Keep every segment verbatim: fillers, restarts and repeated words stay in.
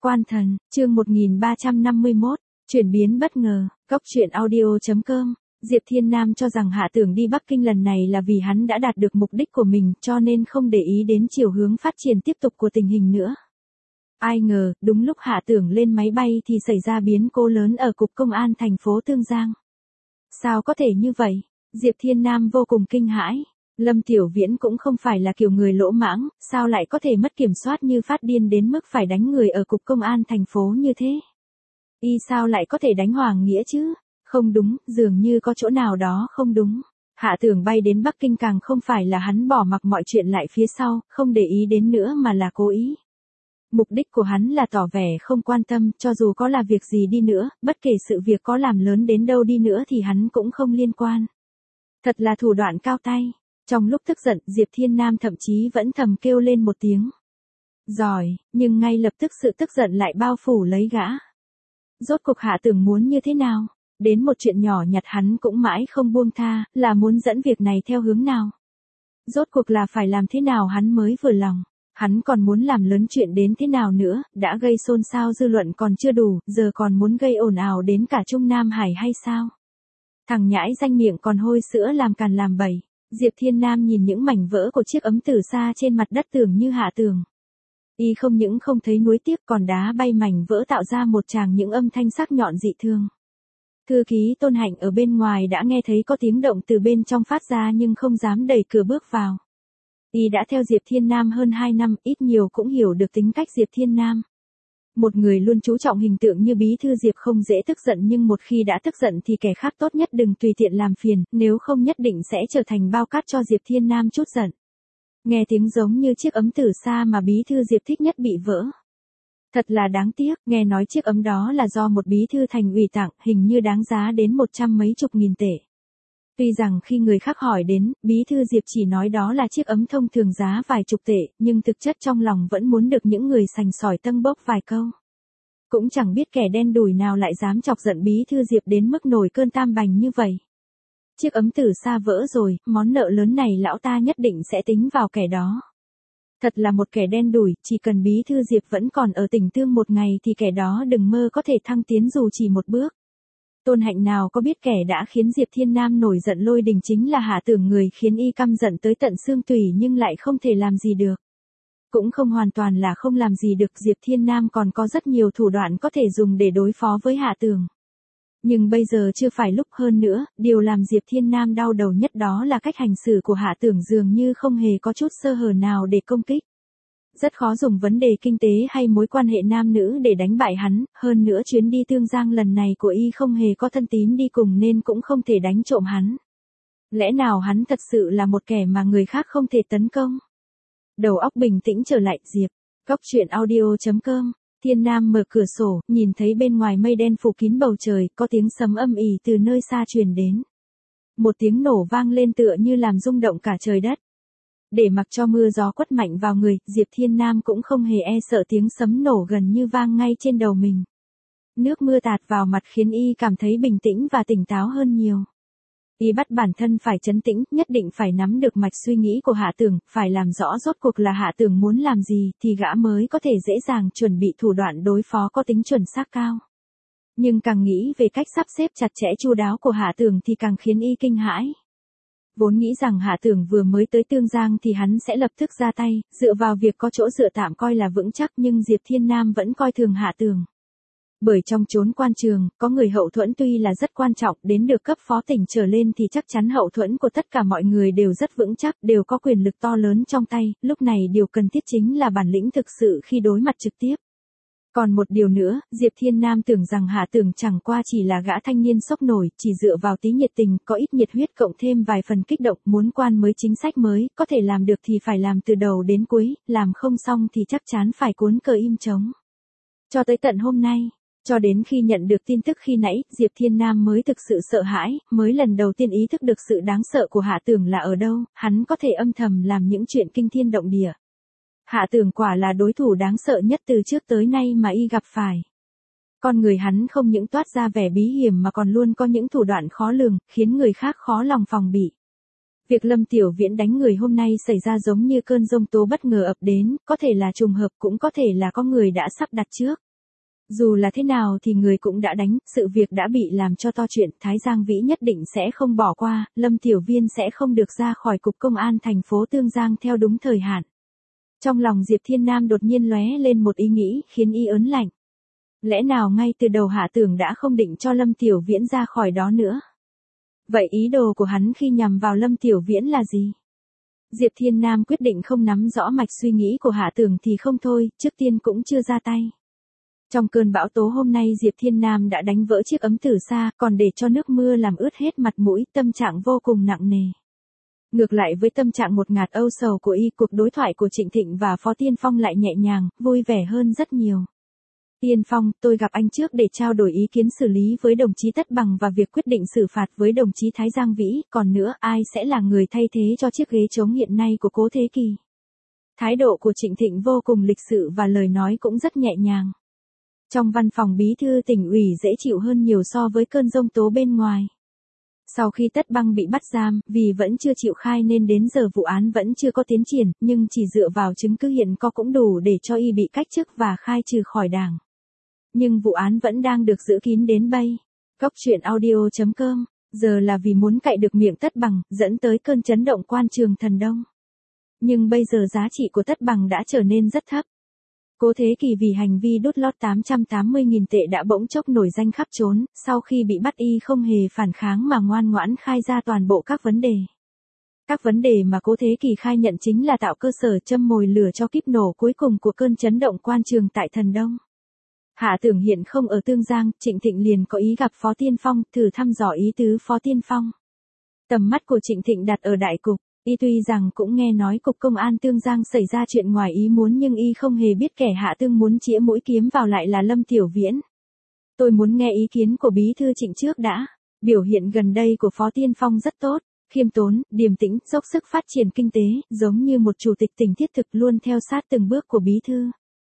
Quan thần, chương một nghìn ba trăm năm mươi mốt, chuyển biến bất ngờ, Cóc truyện audio chấm com. Diệp Thiên Nam cho rằng Hạ Tưởng đi Bắc Kinh lần này là vì hắn đã đạt được mục đích của mình, cho nên không để ý đến chiều hướng phát triển tiếp tục của tình hình nữa. Ai ngờ, đúng lúc Hạ Tưởng lên máy bay thì xảy ra biến cố lớn ở Cục Công an thành phố Tương Giang. Sao có thể như vậy? Diệp Thiên Nam vô cùng kinh hãi. Lâm Tiểu Viễn cũng không phải là kiểu người lỗ mãng, sao lại có thể mất kiểm soát như phát điên đến mức phải đánh người ở Cục Công an thành phố như thế? Y sao lại có thể đánh Hoàng Nghĩa chứ? Không đúng, dường như có chỗ nào đó không đúng. Hạ Tưởng bay đến Bắc Kinh càng không phải là hắn bỏ mặc mọi chuyện lại phía sau, không để ý đến nữa mà là cố ý. Mục đích của hắn là tỏ vẻ không quan tâm, cho dù có là việc gì đi nữa, bất kể sự việc có làm lớn đến đâu đi nữa thì hắn cũng không liên quan. Thật là thủ đoạn cao tay. Trong lúc tức giận, Diệp Thiên Nam thậm chí vẫn thầm kêu lên một tiếng. Giỏi, nhưng ngay lập tức sự tức giận lại bao phủ lấy gã. Rốt cuộc Hạ Tưởng muốn như thế nào? Đến một chuyện nhỏ nhặt hắn cũng mãi không buông tha, là muốn dẫn việc này theo hướng nào? Rốt cuộc là phải làm thế nào hắn mới vừa lòng? Hắn còn muốn làm lớn chuyện đến thế nào nữa, đã gây xôn xao dư luận còn chưa đủ, giờ còn muốn gây ồn ào đến cả Trung Nam Hải hay sao? Thằng nhãi danh miệng còn hôi sữa làm càn làm bậy. Diệp Thiên Nam nhìn những mảnh vỡ của chiếc ấm từ xa trên mặt đất tưởng như Hạ Tưởng. Y không những không thấy nuối tiếc còn đá bay mảnh vỡ tạo ra một tràng những âm thanh sắc nhọn dị thường. Thư ký Tôn Hạnh ở bên ngoài đã nghe thấy có tiếng động từ bên trong phát ra nhưng không dám đẩy cửa bước vào. Y đã theo Diệp Thiên Nam hơn hai năm, ít nhiều cũng hiểu được tính cách Diệp Thiên Nam. Một người luôn chú trọng hình tượng như bí thư Diệp không dễ tức giận, nhưng một khi đã tức giận thì kẻ khác tốt nhất đừng tùy tiện làm phiền, nếu không nhất định sẽ trở thành bao cát cho Diệp Thiên Nam chút giận. Nghe tiếng giống như chiếc ấm từ xa mà bí thư Diệp thích nhất bị vỡ. Thật là đáng tiếc, nghe nói chiếc ấm đó là do một bí thư thành ủy tặng, hình như đáng giá đến một trăm mấy chục nghìn tệ. Tuy rằng khi người khác hỏi đến, bí thư Diệp chỉ nói đó là chiếc ấm thông thường giá vài chục tệ, nhưng thực chất trong lòng vẫn muốn được những người sành sỏi tâng bốc vài câu. Cũng chẳng biết kẻ đen đủi nào lại dám chọc giận bí thư Diệp đến mức nổi cơn tam bành như vậy. Chiếc ấm từ xa vỡ rồi, món nợ lớn này lão ta nhất định sẽ tính vào kẻ đó. Thật là một kẻ đen đủi, chỉ cần bí thư Diệp vẫn còn ở tỉnh Tương một ngày thì kẻ đó đừng mơ có thể thăng tiến dù chỉ một bước. Tôn Hạnh nào có biết kẻ đã khiến Diệp Thiên Nam nổi giận lôi đình chính là Hạ Tưởng, người khiến y căm giận tới tận xương tủy nhưng lại không thể làm gì được. Cũng không hoàn toàn là không làm gì được, Diệp Thiên Nam còn có rất nhiều thủ đoạn có thể dùng để đối phó với Hạ Tưởng. Nhưng bây giờ chưa phải lúc, hơn nữa, điều làm Diệp Thiên Nam đau đầu nhất đó là cách hành xử của Hạ Tưởng dường như không hề có chút sơ hở nào để công kích. Rất khó dùng vấn đề kinh tế hay mối quan hệ nam nữ để đánh bại hắn, hơn nữa chuyến đi Tương Giang lần này của y không hề có thân tín đi cùng nên cũng không thể đánh trộm hắn. Lẽ nào hắn thật sự là một kẻ mà người khác không thể tấn công? Đầu óc bình tĩnh trở lại, Diệp. Cóc truyện audio chấm com. Thiên Nam mở cửa sổ, nhìn thấy bên ngoài mây đen phủ kín bầu trời, có tiếng sấm âm ỉ từ nơi xa truyền đến. Một tiếng nổ vang lên tựa như làm rung động cả trời đất. Để mặc cho mưa gió quất mạnh vào người, Diệp Thiên Nam cũng không hề e sợ tiếng sấm nổ gần như vang ngay trên đầu mình. Nước mưa tạt vào mặt khiến y cảm thấy bình tĩnh và tỉnh táo hơn nhiều. Y bắt bản thân phải trấn tĩnh, nhất định phải nắm được mạch suy nghĩ của Hạ Tưởng, phải làm rõ rốt cuộc là Hạ Tưởng muốn làm gì thì gã mới có thể dễ dàng chuẩn bị thủ đoạn đối phó có tính chuẩn xác cao. Nhưng càng nghĩ về cách sắp xếp chặt chẽ chu đáo của Hạ Tưởng thì càng khiến y kinh hãi. Vốn nghĩ rằng Hạ Tưởng vừa mới tới Tương Giang thì hắn sẽ lập tức ra tay, dựa vào việc có chỗ dựa tạm coi là vững chắc, nhưng Diệp Thiên Nam vẫn coi thường Hạ Tưởng. Bởi trong chốn quan trường, có người hậu thuẫn tuy là rất quan trọng, đến được cấp phó tỉnh trở lên thì chắc chắn hậu thuẫn của tất cả mọi người đều rất vững chắc, đều có quyền lực to lớn trong tay, lúc này điều cần thiết chính là bản lĩnh thực sự khi đối mặt trực tiếp. Còn một điều nữa, Diệp Thiên Nam tưởng rằng Hạ Tưởng chẳng qua chỉ là gã thanh niên sốc nổi, chỉ dựa vào tí nhiệt tình, có ít nhiệt huyết cộng thêm vài phần kích động, muốn quan mới chính sách mới, có thể làm được thì phải làm từ đầu đến cuối, làm không xong thì chắc chắn phải cuốn cờ im trống. Cho tới tận hôm nay, cho đến khi nhận được tin tức khi nãy, Diệp Thiên Nam mới thực sự sợ hãi, mới lần đầu tiên ý thức được sự đáng sợ của Hạ Tưởng là ở đâu, hắn có thể âm thầm làm những chuyện kinh thiên động địa. Hạ Tưởng quả là đối thủ đáng sợ nhất từ trước tới nay mà y gặp phải. Con người hắn không những toát ra vẻ bí hiểm mà còn luôn có những thủ đoạn khó lường, khiến người khác khó lòng phòng bị. Việc Lâm Tiểu Viễn đánh người hôm nay xảy ra giống như cơn giông tố bất ngờ ập đến, có thể là trùng hợp cũng có thể là có người đã sắp đặt trước. Dù là thế nào thì người cũng đã đánh, sự việc đã bị làm cho to chuyện, Thái Giang Vĩ nhất định sẽ không bỏ qua, Lâm Tiểu Viên sẽ không được ra khỏi cục công an thành phố Tương Giang theo đúng thời hạn. Trong lòng Diệp Thiên Nam đột nhiên lóe lên một ý nghĩ, khiến y ớn lạnh. Lẽ nào ngay từ đầu Hạ Tưởng đã không định cho Lâm Tiểu Viễn ra khỏi đó nữa? Vậy ý đồ của hắn khi nhằm vào Lâm Tiểu Viễn là gì? Diệp Thiên Nam quyết định không nắm rõ mạch suy nghĩ của Hạ Tưởng thì không thôi, trước tiên cũng chưa ra tay. Trong cơn bão tố hôm nay Diệp Thiên Nam đã đánh vỡ chiếc ấm từ xa, còn để cho nước mưa làm ướt hết mặt mũi, tâm trạng vô cùng nặng nề. Ngược lại với tâm trạng ngột ngạt âu sầu của y, cuộc đối thoại của Trịnh Thịnh và Phó Tiên Phong lại nhẹ nhàng, vui vẻ hơn rất nhiều. Tiên Phong, tôi gặp anh trước để trao đổi ý kiến xử lý với đồng chí Tất Bằng và việc quyết định xử phạt với đồng chí Thái Giang Vĩ, còn nữa ai sẽ là người thay thế cho chiếc ghế trống hiện nay của Cố Thế Kỳ. Thái độ của Trịnh Thịnh vô cùng lịch sự và lời nói cũng rất nhẹ nhàng. Trong văn phòng bí thư tỉnh ủy dễ chịu hơn nhiều so với cơn giông tố bên ngoài. Sau khi Tất Băng bị bắt giam, vì vẫn chưa chịu khai nên đến giờ vụ án vẫn chưa có tiến triển, nhưng chỉ dựa vào chứng cứ hiện có cũng đủ để cho y bị cách chức và khai trừ khỏi đảng. Nhưng vụ án vẫn đang được giữ kín đến bây. Cốc truyện audio chấm com, giờ là vì muốn cạy được miệng Tất Bằng, dẫn tới cơn chấn động quan trường Thần Đông. Nhưng bây giờ giá trị của Tất Bằng đã trở nên rất thấp. Cố Thế Kỳ vì hành vi đút lót tám trăm tám mươi nghìn tệ đã bỗng chốc nổi danh khắp trốn, sau khi bị bắt y không hề phản kháng mà ngoan ngoãn khai ra toàn bộ các vấn đề. Các vấn đề mà Cố Thế Kỳ khai nhận chính là tạo cơ sở châm mồi lửa cho kíp nổ cuối cùng của cơn chấn động quan trường tại Thần Đông. Hạ Tưởng hiện không ở Tương Giang, Trịnh Thịnh liền có ý gặp Phó Tiên Phong, thử thăm dò ý tứ Phó Tiên Phong. Tầm mắt của Trịnh Thịnh đặt ở đại cục. Y tuy rằng cũng nghe nói cục công an Tương Giang xảy ra chuyện ngoài ý muốn nhưng y không hề biết kẻ hạ tương muốn chĩa mũi kiếm vào lại là Lâm Tiểu Viễn. Tôi muốn nghe ý kiến của bí thư Trịnh trước đã. Biểu hiện gần đây của Phó Tiên Phong rất tốt, khiêm tốn, điềm tĩnh, dốc sức phát triển kinh tế, giống như một chủ tịch tỉnh thiết thực luôn theo sát từng bước của bí thư.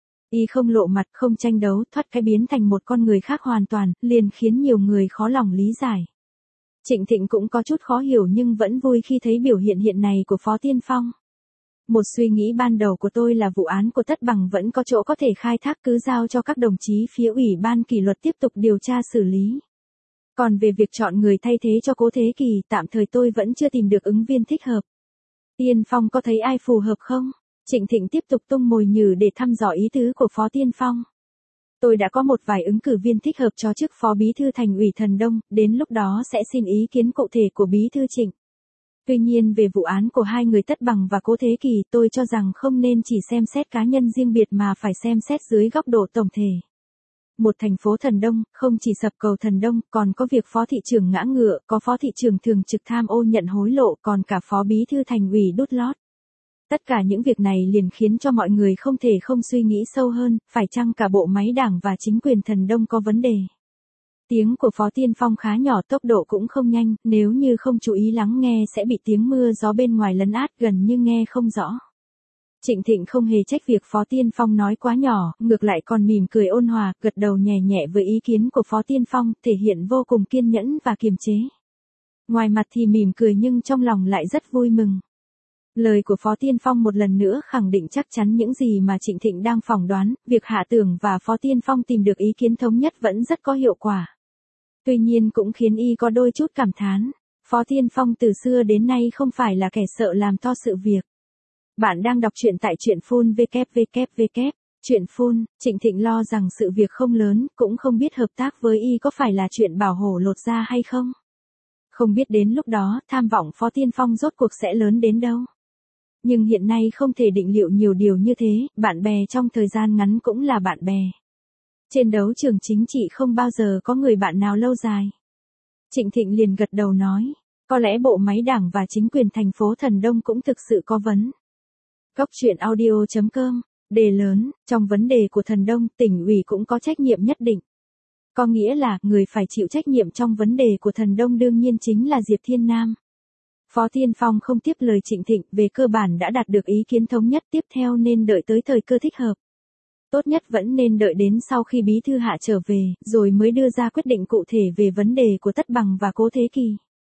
Y không lộ mặt, không tranh đấu, thoát cái biến thành một con người khác hoàn toàn, liền khiến nhiều người khó lòng lý giải. Trịnh Thịnh cũng có chút khó hiểu nhưng vẫn vui khi thấy biểu hiện hiện này của Phó Tiên Phong. Một suy nghĩ ban đầu của tôi là vụ án của Tất Bằng vẫn có chỗ có thể khai thác, cứ giao cho các đồng chí phía Ủy ban kỷ luật tiếp tục điều tra xử lý. Còn về việc chọn người thay thế cho Cố Thế Kỳ, tạm thời tôi vẫn chưa tìm được ứng viên thích hợp. Tiên Phong có thấy ai phù hợp không? Trịnh Thịnh tiếp tục tung mồi nhử để thăm dò ý tứ của Phó Tiên Phong. Tôi đã có một vài ứng cử viên thích hợp cho chức Phó Bí thư Thành ủy Thần Đông, đến lúc đó sẽ xin ý kiến cụ thể của Bí thư Trịnh. Tuy nhiên về vụ án của hai người Tất Bằng và Cố Thế Kỳ, tôi cho rằng không nên chỉ xem xét cá nhân riêng biệt mà phải xem xét dưới góc độ tổng thể. Một thành phố Thần Đông, không chỉ sập cầu Thần Đông, còn có việc Phó thị trưởng ngã ngựa, có Phó thị trưởng thường trực tham ô nhận hối lộ, còn cả Phó Bí thư Thành ủy đút lót. Tất cả những việc này liền khiến cho mọi người không thể không suy nghĩ sâu hơn, phải chăng cả bộ máy đảng và chính quyền Thần Đông có vấn đề. Tiếng của Phó Tiên Phong khá nhỏ, tốc độ cũng không nhanh, nếu như không chú ý lắng nghe sẽ bị tiếng mưa gió bên ngoài lấn át, gần như nghe không rõ. Trịnh Thịnh không hề trách việc Phó Tiên Phong nói quá nhỏ, ngược lại còn mỉm cười ôn hòa, gật đầu nhẹ nhẹ với ý kiến của Phó Tiên Phong, thể hiện vô cùng kiên nhẫn và kiềm chế. Ngoài mặt thì mỉm cười nhưng trong lòng lại rất vui mừng. Lời của Phó Tiên Phong một lần nữa khẳng định chắc chắn những gì mà Trịnh Thịnh đang phỏng đoán, việc Hạ Tưởng và Phó Tiên Phong tìm được ý kiến thống nhất vẫn rất có hiệu quả. Tuy nhiên cũng khiến y có đôi chút cảm thán, Phó Tiên Phong từ xưa đến nay không phải là kẻ sợ làm to sự việc. Bạn đang đọc truyện tại truyện phun vê kép vê kép vê kép, truyện phun, Trịnh Thịnh lo rằng sự việc không lớn, cũng không biết hợp tác với y có phải là chuyện bảo hổ lột da hay không. Không biết đến lúc đó, tham vọng Phó Tiên Phong rốt cuộc sẽ lớn đến đâu. Nhưng hiện nay không thể định liệu nhiều điều như thế, bạn bè trong thời gian ngắn cũng là bạn bè. Trên đấu trường chính trị không bao giờ có người bạn nào lâu dài. Trịnh Thịnh liền gật đầu nói, có lẽ bộ máy đảng và chính quyền thành phố Thần Đông cũng thực sự có vấn. Cốc truyện audio chấm com, đề lớn, trong vấn đề của Thần Đông, tỉnh ủy cũng có trách nhiệm nhất định. Có nghĩa là, người phải chịu trách nhiệm trong vấn đề của Thần Đông đương nhiên chính là Diệp Thiên Nam. Phó Tiên Phong không tiếp lời Trịnh Thịnh, về cơ bản đã đạt được ý kiến thống nhất, tiếp theo nên đợi tới thời cơ thích hợp. Tốt nhất vẫn nên đợi đến sau khi Bí thư Hạ trở về, rồi mới đưa ra quyết định cụ thể về vấn đề của Tất Bằng và Cố Thế Kỳ.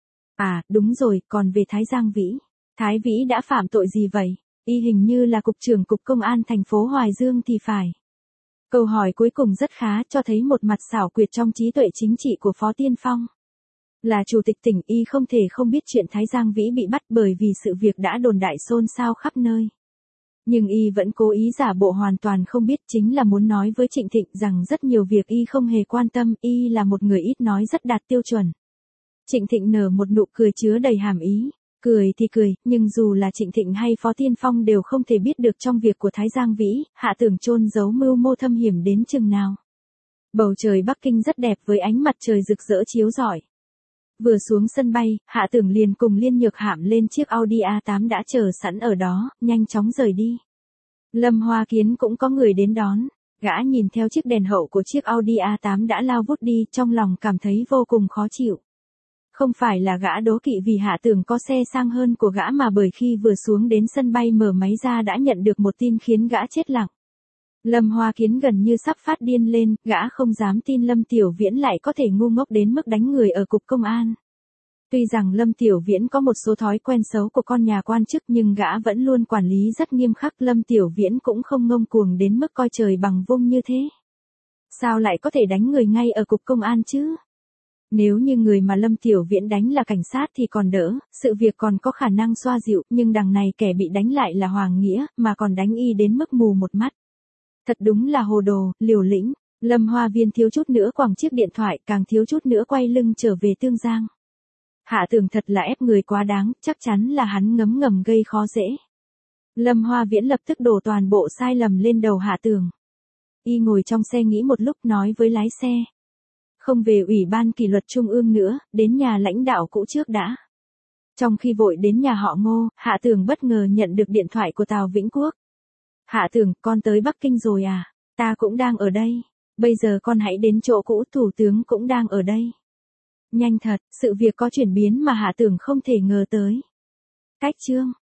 À, đúng rồi, còn về Thái Giang Vĩ. Thái Vĩ đã phạm tội gì vậy? Y hình như là cục trưởng cục công an thành phố Hoài Dương thì phải. Câu hỏi cuối cùng rất khá, cho thấy một mặt xảo quyệt trong trí tuệ chính trị của Phó Tiên Phong. Là chủ tịch tỉnh, y không thể không biết chuyện Thái Giang Vĩ bị bắt bởi vì sự việc đã đồn đại xôn xao khắp nơi. Nhưng y vẫn cố ý giả bộ hoàn toàn không biết, chính là muốn nói với Trịnh Thịnh rằng rất nhiều việc y không hề quan tâm, y là một người ít nói rất đạt tiêu chuẩn. Trịnh Thịnh nở một nụ cười chứa đầy hàm ý. Cười thì cười, nhưng dù là Trịnh Thịnh hay Phó Tiên Phong đều không thể biết được trong việc của Thái Giang Vĩ, Hạ Tưởng chôn giấu mưu mô thâm hiểm đến chừng nào. Bầu trời Bắc Kinh rất đẹp với ánh mặt trời rực rỡ chiếu rọi. Vừa xuống sân bay, Hạ Tưởng liền cùng Liên Nhược Hạm lên chiếc Audi A tám đã chờ sẵn ở đó, nhanh chóng rời đi. Lâm Hoa Kiến cũng có người đến đón, gã nhìn theo chiếc đèn hậu của chiếc Audi A tám đã lao vút đi, trong lòng cảm thấy vô cùng khó chịu. Không phải là gã đố kỵ vì Hạ Tưởng có xe sang hơn của gã, mà bởi khi vừa xuống đến sân bay mở máy ra đã nhận được một tin khiến gã chết lặng. Lâm Hoa Kiến gần như sắp phát điên lên, gã không dám tin Lâm Tiểu Viễn lại có thể ngu ngốc đến mức đánh người ở cục công an. Tuy rằng Lâm Tiểu Viễn có một số thói quen xấu của con nhà quan chức nhưng gã vẫn luôn quản lý rất nghiêm khắc, Lâm Tiểu Viễn cũng không ngông cuồng đến mức coi trời bằng vung như thế. Sao lại có thể đánh người ngay ở cục công an chứ? Nếu như người mà Lâm Tiểu Viễn đánh là cảnh sát thì còn đỡ, sự việc còn có khả năng xoa dịu, nhưng đằng này kẻ bị đánh lại là Hoàng Nghĩa, mà còn đánh y đến mức mù một mắt. Thật đúng là hồ đồ, liều lĩnh. Lâm Hoa Viên thiếu chút nữa quẳng chiếc điện thoại, càng thiếu chút nữa quay lưng trở về Tương Giang. Hạ Tưởng thật là ép người quá đáng, chắc chắn là hắn ngấm ngầm gây khó dễ. Lâm Hoa Viễn lập tức đổ toàn bộ sai lầm lên đầu Hạ Tưởng. Y ngồi trong xe nghĩ một lúc nói với lái xe. Không về Ủy ban kỷ luật Trung ương nữa, đến nhà lãnh đạo cũ trước đã. Trong khi vội đến nhà họ Ngô, Hạ Tưởng bất ngờ nhận được điện thoại của Tào Vĩnh Quốc. Hạ Tưởng, con tới Bắc Kinh rồi à? Ta cũng đang ở đây. Bây giờ con hãy đến chỗ cũ, Thủ tướng cũng đang ở đây. Nhanh thật, sự việc có chuyển biến mà Hạ Tưởng không thể ngờ tới. Cách chương